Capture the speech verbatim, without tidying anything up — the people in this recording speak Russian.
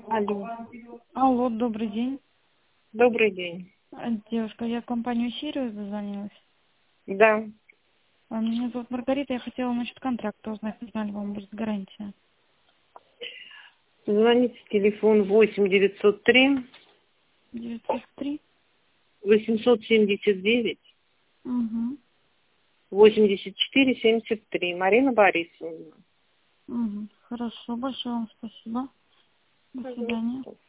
Алло. Алло, добрый день. Добрый день. А, Девушка, я в компанию Сириус дозвонилась. Да. А, Меня зовут Маргарита, я хотела насчет контракта узнать, не знали, вам будет гарантия. Звоните в телефон восемь девятьсот три девятьсот три. восемьсот семьдесят девять Угу. восемьдесят четыре семьдесят три. Марина Борисовна. Угу. Хорошо, большое вам спасибо. До свидания. Пожалуйста.